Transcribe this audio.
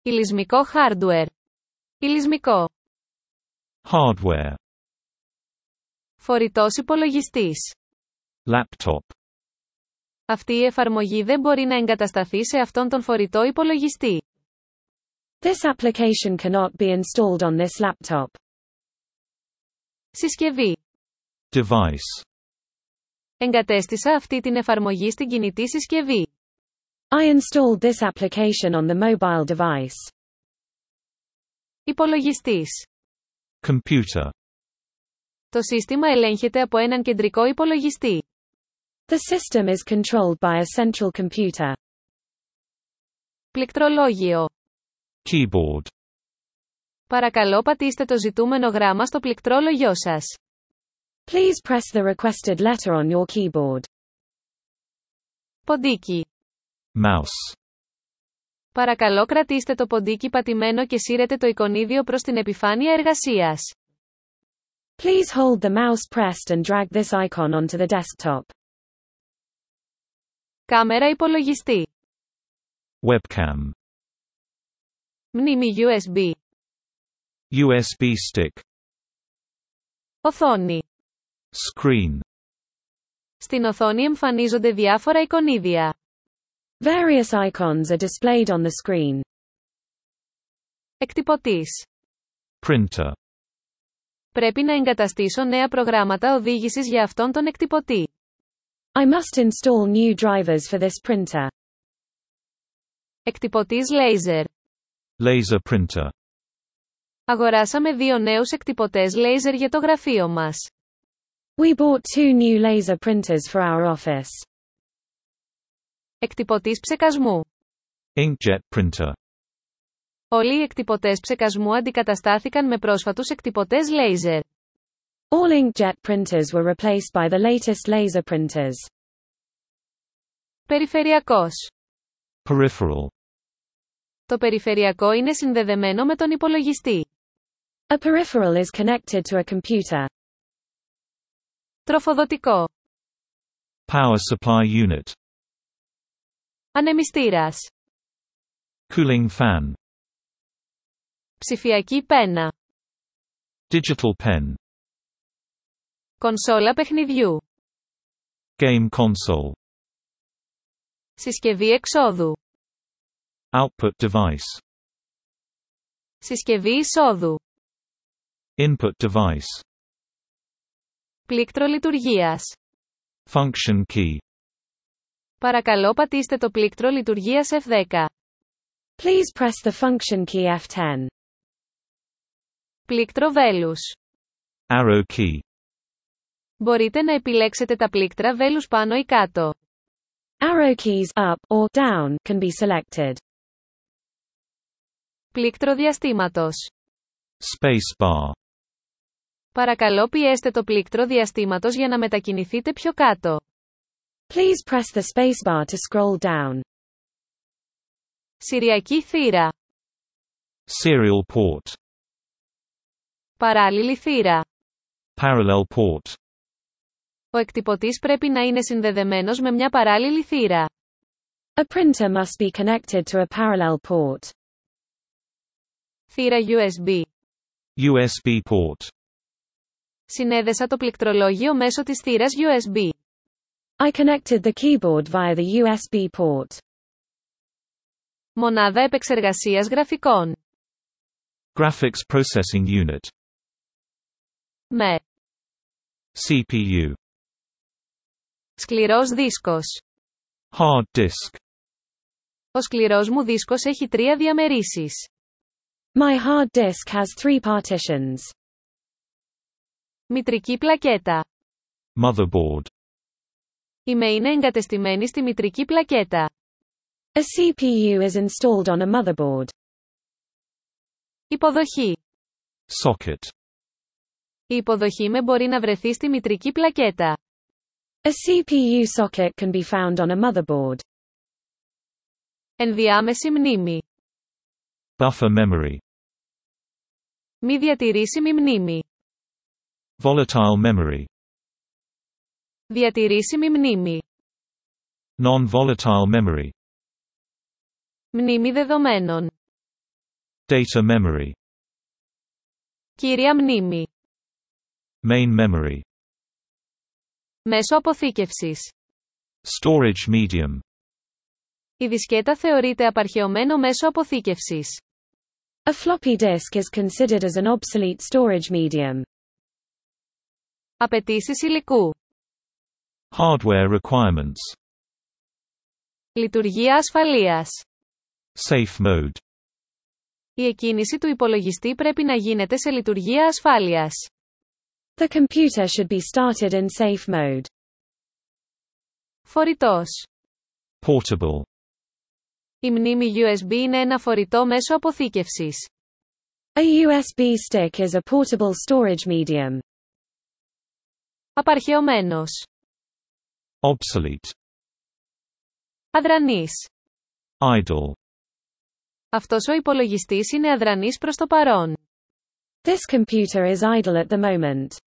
Υλισμικό hardware. Υλισμικό. Hardware. Φορητός υπολογιστής. Laptop. Αυτή η εφαρμογή δεν μπορεί να εγκατασταθεί σε αυτόν τον φορητό υπολογιστή. This application cannot be installed on this laptop. Συσκευή. Device. Εγκατέστησα αυτή την εφαρμογή στην κινητή συσκευή. I installed this application on the mobile device. Υπολογιστής. Computer. Το σύστημα ελέγχεται από έναν κεντρικό υπολογιστή. The system is controlled by a central computer. Πληκτρολόγιο. Keyboard. Παρακαλώ πατήστε το ζητούμενο γράμμα στο πληκτρόλογιό σας. Please press the requested letter on your keyboard. Ποντίκι. Mouse. Παρακαλώ κρατήστε το ποντίκι πατημένο και σύρετε το εικονίδιο προς την επιφάνεια εργασίας. Please hold the mouse pressed and drag this icon onto the desktop. Κάμερα υπολογιστή. Webcam. Μνήμη USB. USB stick. Οθόνη. Screen. Στην οθόνη εμφανίζονται διάφορα εικονίδια. Various icons are displayed on the screen. Εκτυπωτής. Printer. Πρέπει να εγκαταστήσω νέα προγράμματα οδήγησης για αυτόν τον εκτυπωτή. I must install new drivers for this printer. Εκτυπωτής laser. Laser printer. Αγοράσαμε 2 νέους εκτυπωτές laser για το γραφείο μας. We bought 2 new laser printers for our office. Εκτυπωτής ψεκασμού. Inkjet printer. Όλοι οι εκτυπωτές ψεκασμού αντικαταστάθηκαν με πρόσφατους εκτυπωτές laser. All inkjet printers were replaced by the latest laser printers. Περιφερειακός. Peripheral. Το περιφερειακό είναι συνδεδεμένο με τον υπολογιστή. A peripheral is connected to a computer. Τροφοδοτικό. Power supply unit. Ανεμιστήρας. Cooling fan. Ψηφιακή πένα. Digital pen. Κονσόλα παιχνιδιού. Game console. Συσκευή εξόδου. Output device. Συσκευή εισόδου. Input device. Πλήκτρο λειτουργίας. Function key. Παρακαλώ πατήστε το πλήκτρο λειτουργίας F10. Please press the function key F10. Πλήκτρο βέλους. Arrow key. Μπορείτε να επιλέξετε τα πλήκτρα βέλους πάνω ή κάτω. Arrow keys up or down can be selected. Πλήκτρο διαστήματος. Space bar. Παρακαλώ πιέστε το πλήκτρο διαστήματος για να μετακινηθείτε πιο κάτω. Please press the spacebar to scroll down. Συριακή θύρα. Serial port. Παράλληλη θύρα. Parallel port. Ο εκτυπωτής πρέπει να είναι συνδεδεμένος με μια παράλληλη θύρα. A printer must be connected to a parallel port. Θύρα USB. USB port. Συνέδεσα το πληκτρολόγιο μέσω της θύρας USB. I connected the keyboard via the USB port. Μονάδα επεξεργασίας γραφικών. Graphics processing unit. Με. CPU. Σκληρός δίσκος. Hard disk. Ο σκληρός μου δίσκος έχει 3 διαμερίσεις. My hard disk has 3 partitions. Μητρική πλακέτα. Motherboard. Η ΜΕ είναι εγκατεστημένη στη μητρική πλακέτα. A CPU is installed on a motherboard. Υποδοχή. Socket. Η υποδοχή ΜΕ μπορεί να βρεθεί στη μητρική πλακέτα. A CPU socket can be found on a motherboard. Ενδιάμεση μνήμη. Buffer memory. Μη διατηρήσιμη μνήμη. Volatile memory. Διατηρήσιμη μνήμη. Non-volatile memory. Μνήμη δεδομένων. Data memory. Κύρια μνήμη. Main memory. Μέσο αποθήκευσης. Storage medium. Η δισκέτα θεωρείται απαρχαιωμένο μέσο αποθήκευσης. A floppy disk is considered as an obsolete storage medium. Απαιτήσεις υλικού. Hardware requirements. Λειτουργία ασφαλείας. Safe mode. Η εκκίνηση του υπολογιστή πρέπει να γίνεται σε λειτουργία ασφάλειας. The computer should be started in safe mode. Φορητός. Portable. Η μνήμη USB είναι ένα φορητό μέσο αποθήκευσης. A USB stick is a portable storage medium. Απαρχαιωμένος. Obsolete. Αδρανής. Idle. Αυτός ο υπολογιστής είναι αδρανής προς το παρόν. This computer is idle at the moment.